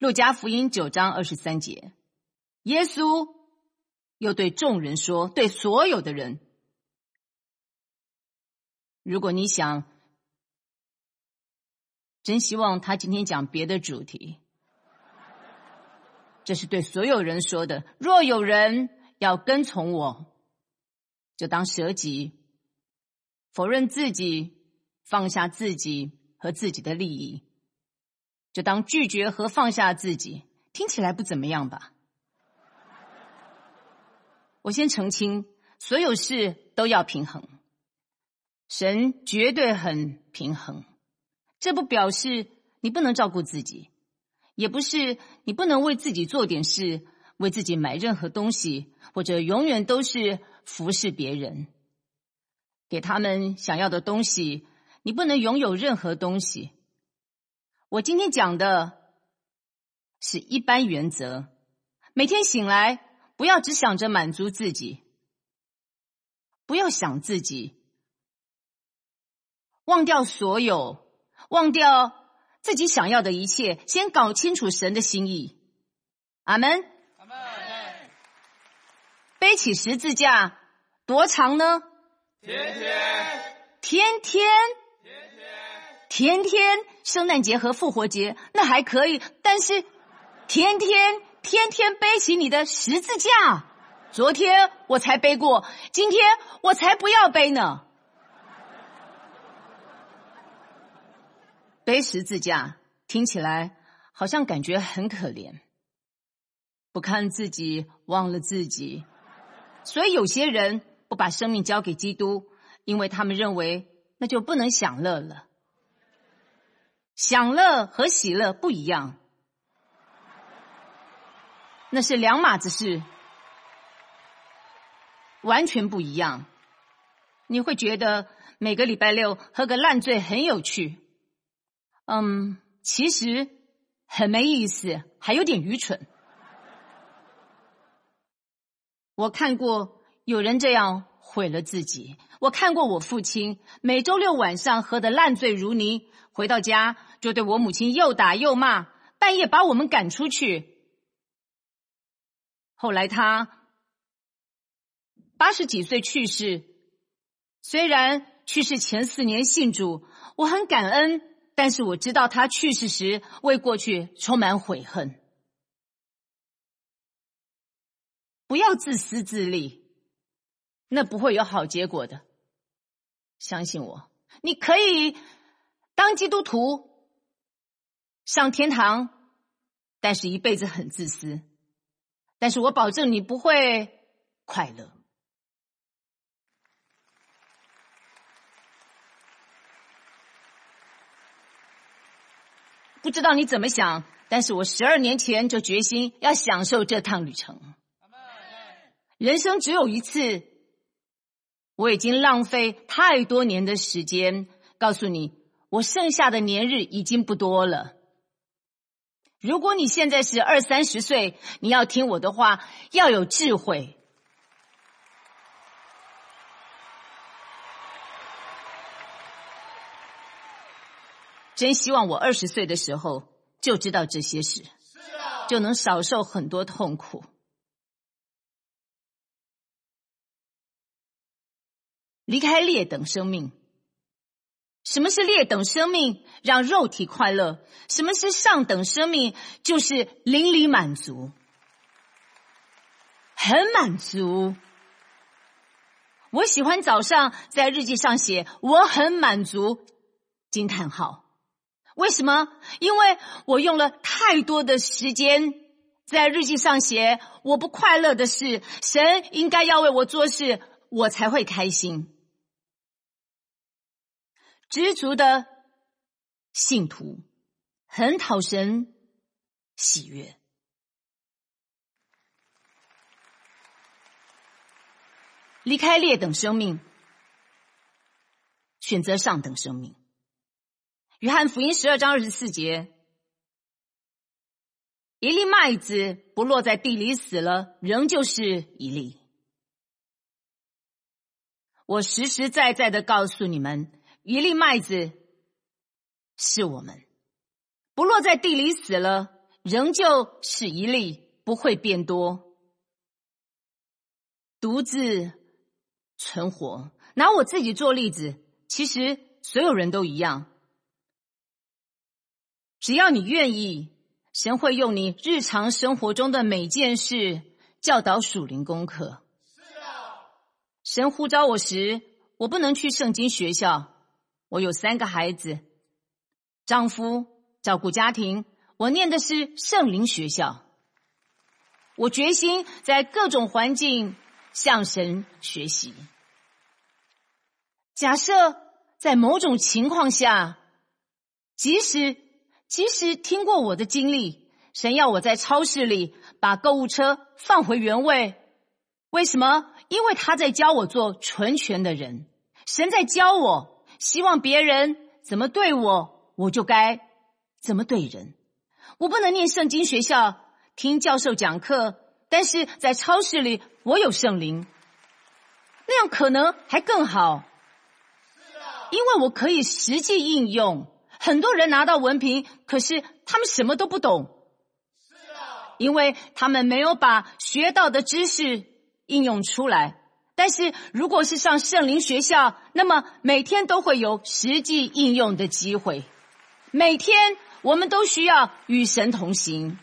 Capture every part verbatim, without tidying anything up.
路加福音九章二十三节，耶稣又对众人说，对所有的人，如果你想，真希望他今天讲别的主题，这是对所有人说的。若有人要跟从我，就当舍己，否认自己，放下自己和自己的利益，就当拒绝和放下自己。听起来不怎么样吧？我先澄清，所有事都要平衡，神绝对很平衡。这不表示你不能照顾自己，也不是你不能为自己做点事，为自己买任何东西，或者永远都是服侍别人，给他们想要的东西，你不能拥有任何东西。我今天讲的是一般原则，每天醒来不要只想着满足自己，不要想自己，忘掉所有，忘掉自己想要的一切，先搞清楚神的心意。阿们。 阿们。 背起十字架多长呢？ 天天天天天天天天圣诞节和复活节那还可以，但是天天天天背起你的十字架，昨天我才背过，今天我才不要背呢。背十字架听起来好像感觉很可怜，不看自己，忘了自己。所以有些人不把生命交给基督，因为他们认为那就不能享乐了。享乐和喜乐不一样，那是两码子事，完全不一样。你会觉得每个礼拜六喝个烂醉很有趣，嗯，其实很没意思，还有点愚蠢。我看过有人这样毁了自己，我看过我父亲每周六晚上喝得烂醉如泥，回到家就对我母亲又打又骂，半夜把我们赶出去。后来他八十几岁去世，虽然去世前四年信主，我很感恩，但是我知道他去世时为过去充满悔恨。不要自私自利，那不会有好结果的。相信我，你可以当基督徒上天堂，但是一辈子很自私。但是我保证你不会快乐。不知道你怎么想，但是我十二年前就决心要享受这趟旅程。人生只有一次，我已经浪费太多年的时间，告诉你，我剩下的年日已经不多了。如果你现在是二三十岁，你要听我的话，要有智慧。真希望我二十岁的时候就知道这些事，就能少受很多痛苦。离开劣等生命。什么是劣等生命？让肉体快乐。什么是上等生命？就是邻里满足，很满足。我喜欢早上在日记上写我很满足，惊叹号。为什么？因为我用了太多的时间在日记上写我不快乐的事，神应该要为我做事，我才会开心。知足的信徒很讨神喜悦。离开劣等生命，选择上等生命。约翰福音十二章二十四节，一粒麦子不落在地里死了，仍旧是一粒。我实实在在的告诉你们，一粒麦子是我们，不落在地里死了， 仍旧是一粒，不会变多。独自存活，拿我自己做例子，其实所有人都一样。只要你愿意，神会用你日常生活中的每件事教导属灵功课。 是啊， 神呼召我时，我不能去圣经学校。我有三个孩子，丈夫，照顾家庭，我念的是圣灵学校。我决心在各种环境向神学习。假设在某种情况下，即使即使听过我的经历，神要我在超市里把购物车放回原位，为什么？因为他在教我做纯全的人。神在教我，希望别人怎么对我，我就该怎么对人。我不能念圣经学校，听教授讲课，但是在超市里我有圣灵，那样可能还更好，因为我可以实际应用。很多人拿到文凭，可是他们什么都不懂，因为他们没有把学到的知识应用出来。但是如果是上圣灵学校，那么每天都会有实际应用的机会。每天我们都需要与神同行。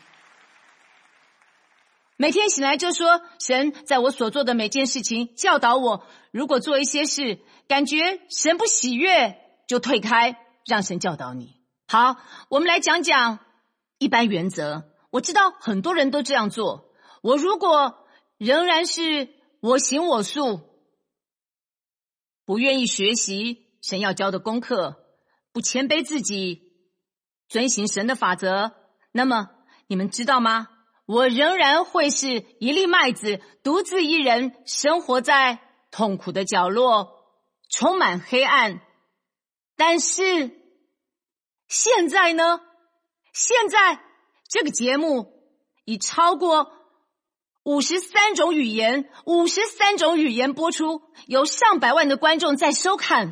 每天醒来就说，神在我所做的每件事情教导我，如果做一些事感觉神不喜悦，就退开，让神教导你。好，我们来讲讲一般原则。我知道很多人都这样做。我如果仍然是我行我素，不愿意学习神要教的功课，不谦卑自己，遵行神的法则，那么你们知道吗？我仍然会是一粒麦子，独自一人生活在痛苦的角落，充满黑暗。但是现在呢？现在这个节目已超过五十三种语言，五十三种语言播出，有上百万的观众在收看。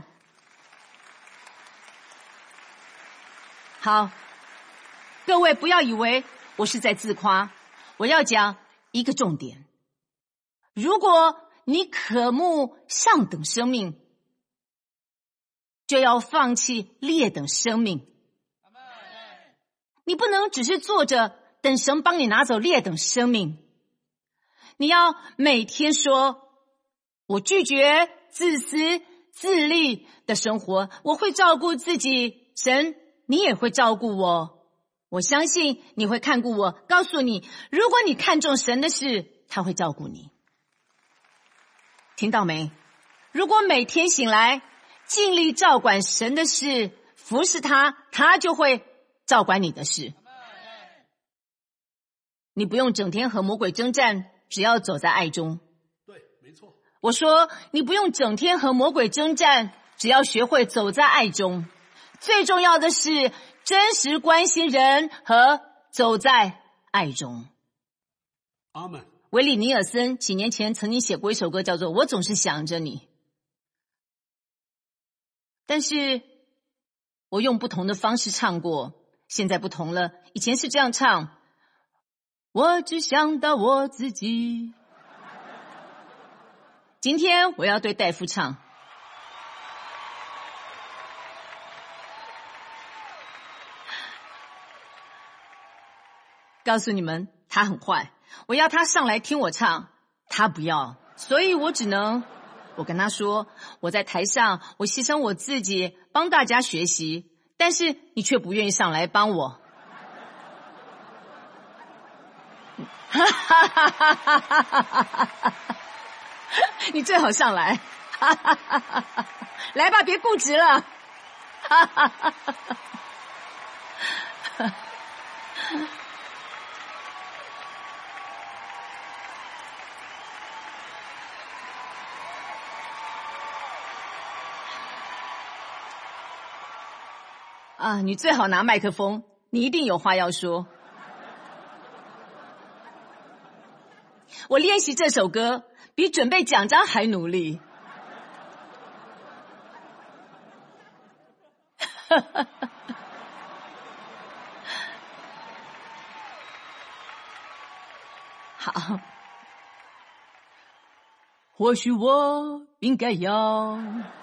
好，各位不要以为我是在自夸，我要讲一个重点。如果你渴慕上等生命，就要放弃劣等生命。你不能只是坐着等神帮你拿走劣等生命。你要每天说，我拒绝自私自利的生活，我会照顾自己，神你也会照顾我，我相信你会看顾我。告诉你，如果你看重神的事，他会照顾你。听到没？如果每天醒来尽力照管神的事，服侍他，他就会照管你的事。你不用整天和魔鬼征战，只要走在爱中。 对，没错。 我说你不用整天和魔鬼征战，只要学会走在爱中。最重要的是真实关心人和走在爱中。 阿们。 维里尼尔森几年前曾经写过一首歌，叫做《我总是想着你》，但是我用不同的方式唱过，现在不同了。以前是这样唱，我只想到我自己。今天我要对戴夫唱，告诉你们他很坏，我要他上来听我唱，他不要，所以我只能我跟他说，我在台上我牺牲我自己帮大家学习，但是你却不愿意上来帮我。哈哈哈哈哈哈哈哈！你最好上来，哈哈哈哈哈！来吧，别固执了，哈哈哈哈哈！啊，你最好拿麦克风，你一定有话要说。我练习这首歌比准备奖章还努力。 好，或许我应该要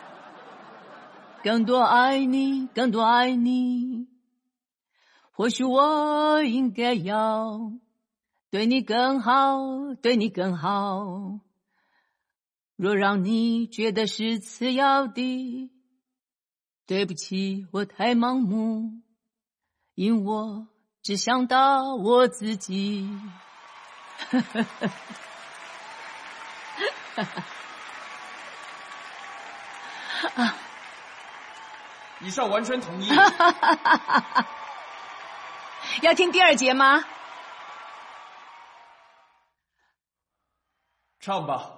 更多爱你，更多爱你。或许我应该要对你更好，对你更好。若让你觉得是次要的，对不起，我太盲目，因我只想到我自己。 以上完全同意。 要听第二节吗？ 唱吧。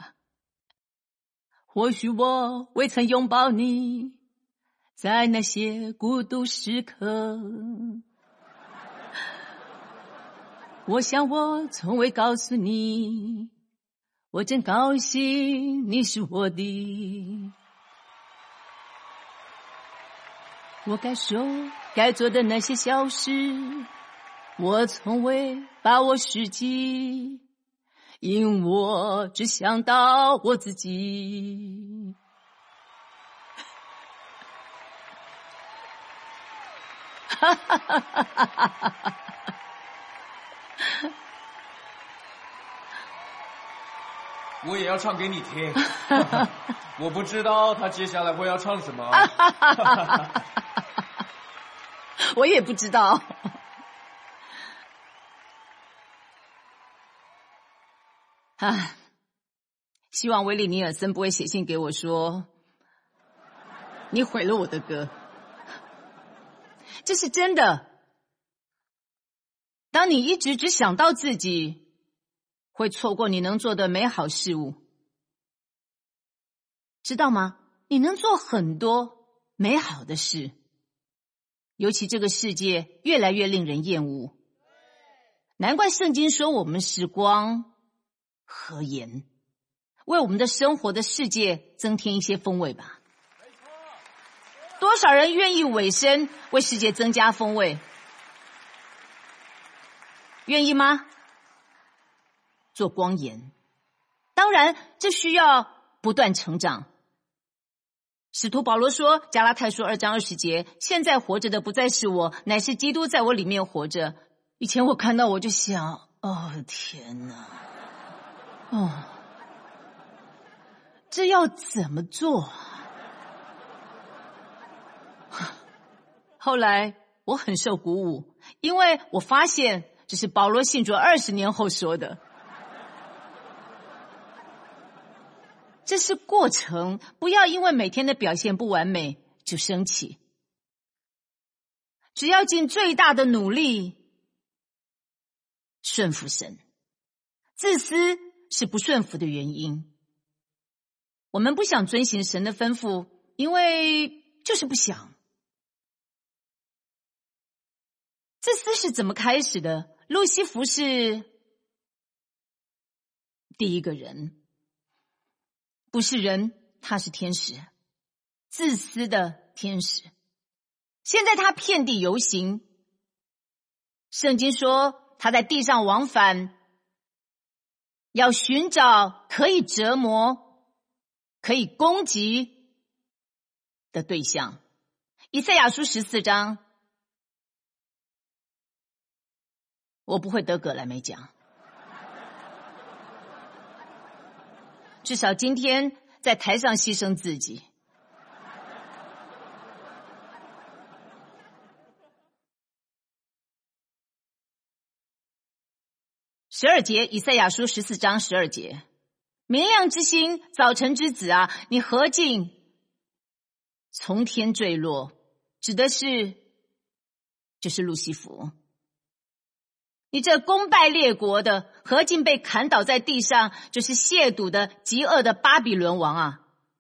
或许我未曾拥抱你，在那些孤独时刻，我想我从未告诉你，我真高兴你是我的。我该说该做的那些小事，我从未把握时机，因我只想到我自己。哈哈哈哈哈哈！ 我也要唱给你听。我不知道他接下来会要唱什么。 我也不知道。啊，希望威利尼尔森不会写信给我说你毁了我的歌。这是真的。当你一直只想到自己，会错过你能做的美好事物，知道吗？你能做很多美好的事，尤其这个世界越来越令人厌恶，难怪圣经说我们是光和盐，为我们的生活的世界增添一些风味吧。多少人愿意委身为世界增加风味？愿意吗？做光盐，当然这需要不断成长。使徒保罗说，加拉太书二章二十节，现在活着的不再是我，乃是基督在我里面活着。以前我看到我就想，哦天哪，哦，这要怎么做？后来我很受鼓舞，因为我发现这是保罗信主二十年后说的。这是过程，不要因为每天的表现不完美就生气。只要尽最大的努力顺服神。自私是不顺服的原因。我们不想遵行神的吩咐，因为就是不想。自私是怎么开始的？路西弗是第一个人，不是人，他是天使，自私的天使。现在他遍地游行，圣经说他在地上往返，要寻找可以折磨、可以攻击的对象。以赛亚书十四章，我不会得葛莱美奖，至少今天在台上牺牲自己。十二节，以赛亚书十四章十二节，明亮之星，早晨之子啊，你何竟从天坠落？指的是就是路西弗。你这攻败列国的，何竟被砍倒在地上？就是亵渎的极恶的巴比伦王啊！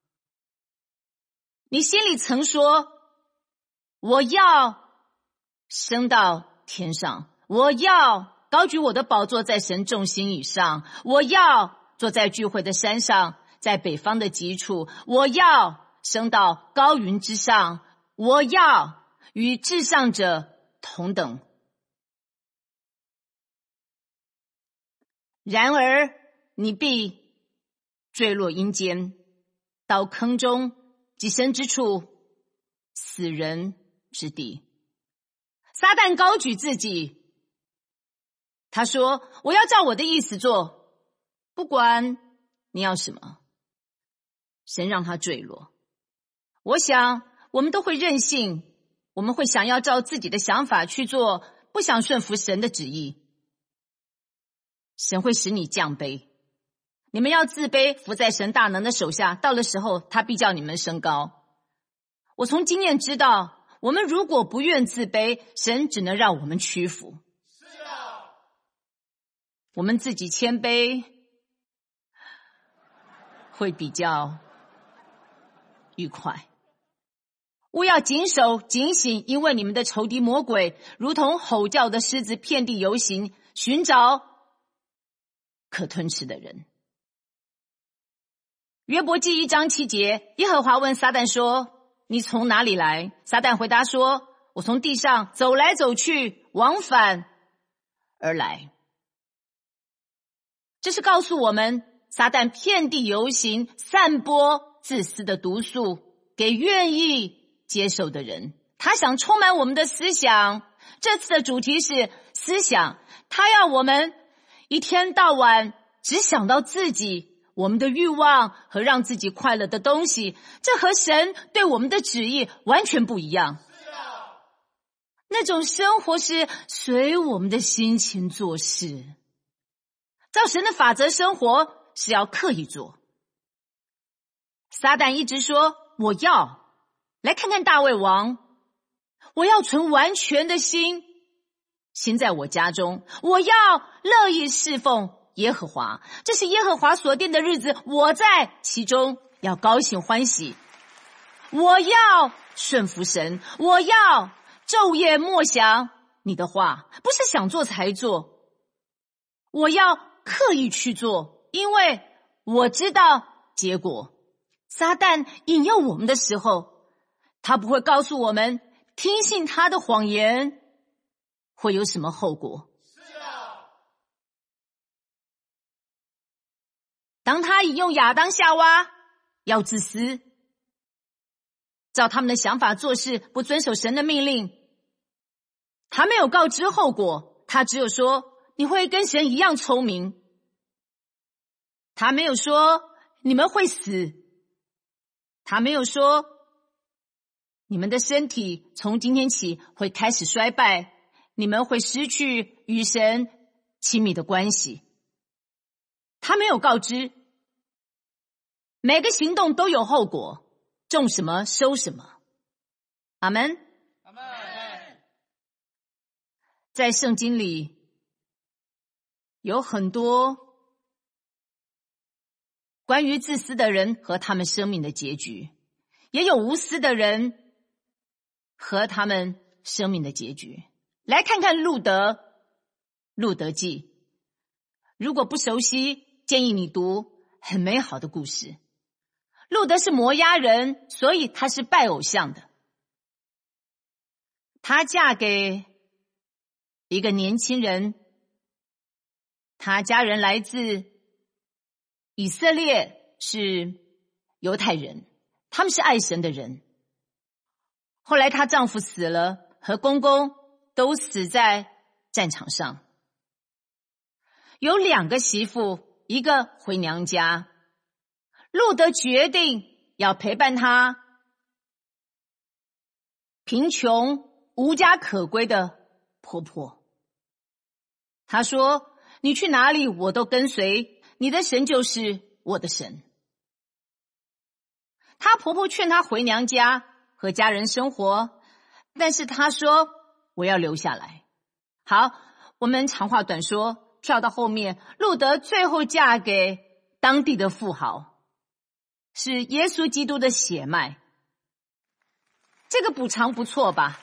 你心里曾说，我要升到天上，我要高举我的宝座在神众星以上，我要坐在聚会的山上，在北方的极处，我要升到高云之上，我要与至上者同等。 然而你必坠落阴间，到坑中，极深之处，死人之地。撒旦高举自己，他说，我要照我的意思做，不管你要什么。神让他坠落。我想我们都会任性，我们会想要照自己的想法去做，不想顺服神的旨意。神会使你降卑，你们要自卑，伏在神大能的手下，到了时候他必叫你们升高。我从经验知道，我们如果不愿自卑，神只能让我们屈服。 是啊， 我们自己谦卑会比较愉快。务要谨守警醒，因为你们的仇敌魔鬼如同吼叫的狮子，遍地游行，寻找可吞吃的人。约伯记一章七节，耶和华问撒旦说，你从哪里来？撒旦回答说，我从地上走来走去，往返而来。这是告诉我们，撒旦遍地游行，散播自私的毒素给愿意接受的人。他想充满我们的思想。这次的主题是思想，他要我们一天到晚只想到自己，我们的欲望和让自己快乐的东西，这和神对我们的旨意完全不一样。那种生活是随我们的心情做事，照神的法则生活是要刻意做。撒旦一直说，我要来看看大卫王，我要存完全的心行在我家中，我要乐意侍奉耶和华，这是耶和华所定的日子，我在其中要高兴欢喜。我要顺服神，我要昼夜默想你的话，不是想做才做，我要刻意去做，因为我知道结果。撒旦引诱我们的时候，他不会告诉我们听信他的谎言会有什么后果。 是啊， 当他引诱亚当夏娃要自私，照他们的想法做事，不遵守神的命令，他没有告知后果，他只有说你会跟神一样聪明。他没有说你们会死，他没有说你们的身体从今天起会开始衰败，你们会失去与神亲密的关系。他没有告知，每个行动都有后果，种什么收什么。阿们。 阿们。 在圣经里有很多关于自私的人和他们生命的结局，也有无私的人和他们生命的结局。来看看路德，路德记。如果不熟悉，建议你读，很美好的故事。路德是摩押人，所以他是拜偶像的。她嫁给一个年轻人，他家人来自以色列，是犹太人，他们是爱神的人。后来她丈夫死了，和公公都死在战场上。有两个媳妇，一个回娘家。路德决定要陪伴她贫穷无家可归的婆婆。她说，你去哪里我都跟随，你的神就是我的神。她婆婆劝她回娘家和家人生活，但是她说我要留下来。好，我们长话短说，跳到后面，路德最后嫁给当地的富豪，是耶稣基督的血脉。这个补偿不错吧？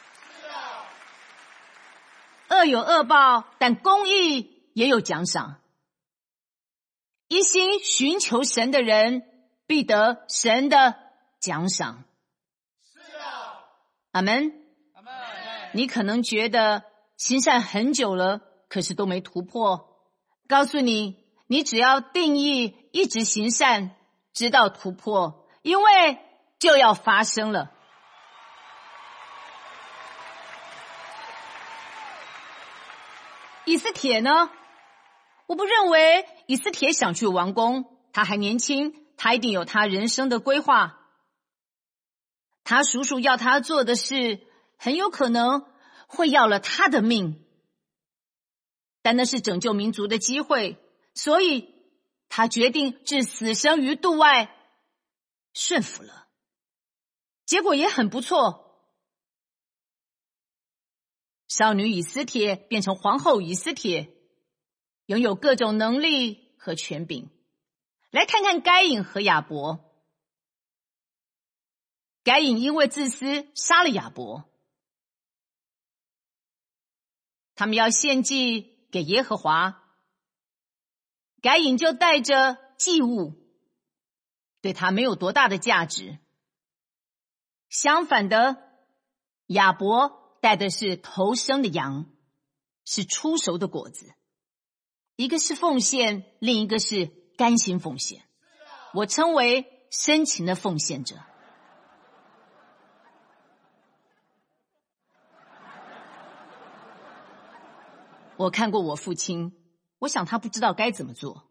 恶有恶报，但公义也有奖赏。一心寻求神的人必得神的奖赏。 是啊， 阿们。 阿们。 你可能觉得行善很久了，可是都没突破， 告诉你，你只要定义一直行善，直到突破，因为就要发生了。以斯帖呢？我不认为以斯帖想去王宫，他还年轻，他一定有他人生的规划。他叔叔要他做的事，很有可能会要了他的命，但那是拯救民族的机会，所以他决定置死生于度外，顺服了，结果也很不错。少女以斯帖变成皇后以斯帖，拥有各种能力和权柄。来看看该隐和亚伯。该隐因为自私杀了亚伯，他们要献祭给耶和华，该隐就带着祭物，对他没有多大的价值。相反的，亚伯带的是头生的羊，是初熟的果子，一个是奉献，另一个是甘心奉献。我称为深情的奉献者。我看过我父亲，我想他不知道该怎么做。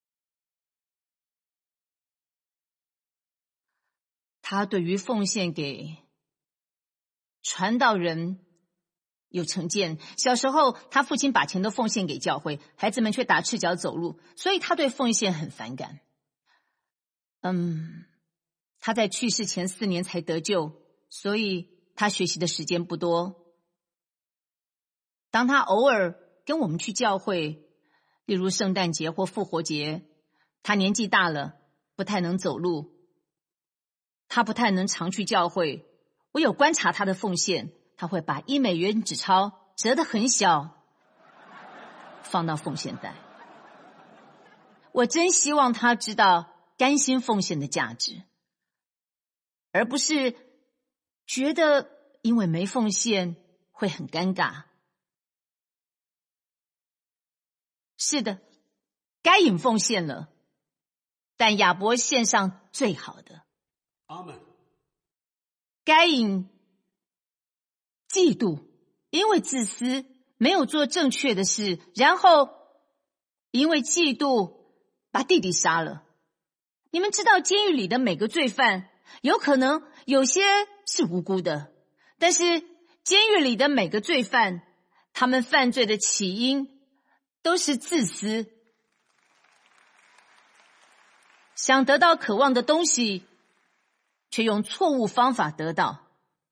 他对于奉献给传道人有成见，小时候他父亲把钱都奉献给教会，孩子们却打赤脚走路，所以他对奉献很反感。嗯，他在去世前四年才得救，所以他学习的时间不多。当他偶尔跟我们去教会，例如圣诞节或复活节，他年纪大了，不太能走路，他不太能常去教会。我有观察他的奉献，他会把一美元纸钞折得很小，放到奉献袋。我真希望他知道甘心奉献的价值，而不是觉得因为没奉献会很尴尬。是的，该隐奉献了，但亚伯献上最好的。 阿们。 该隐嫉妒，因为自私，没有做正确的事，然后因为嫉妒把弟弟杀了。你们知道监狱里的每个罪犯，有可能有些是无辜的，但是监狱里的每个罪犯，他们犯罪的起因都是自私，想得到渴望的东西，却用错误方法得到。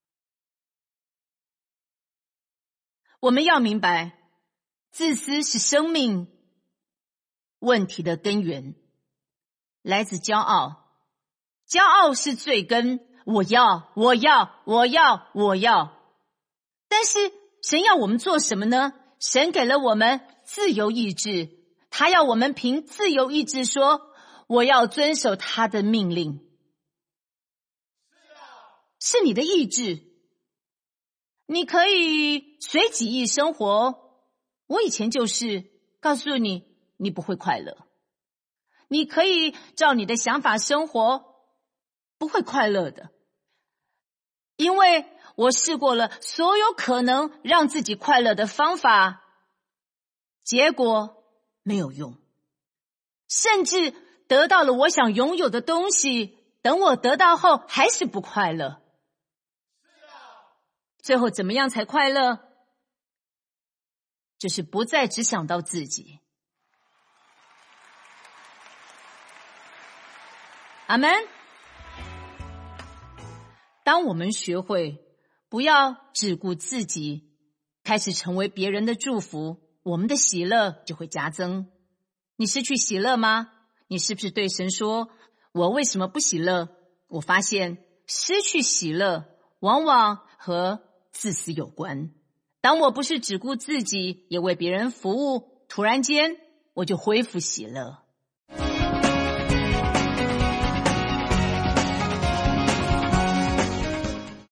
我们要明白，自私是生命问题的根源，来自骄傲。骄傲是罪根，我要，我要，我要，我要。但是神要我们做什么呢？神给了我们自由意志，他要我们凭自由意志说，我要遵守他的命令。是你的意志，你可以随己意生活。我以前就是告诉你，你不会快乐。你可以照你的想法生活，不会快乐的。因为我试过了所有可能让自己快乐的方法，结果没有用，甚至得到了我想拥有的东西，等我得到后还是不快乐。最后怎么样才快乐？就是不再只想到自己。阿们。当我们学会不要只顾自己，开始成为别人的祝福，我们的喜乐就会加增。你失去喜乐吗？你是不是对神说，我为什么不喜乐？我发现失去喜乐往往和自私有关。当我不是只顾自己，也为别人服务，突然间我就恢复喜乐。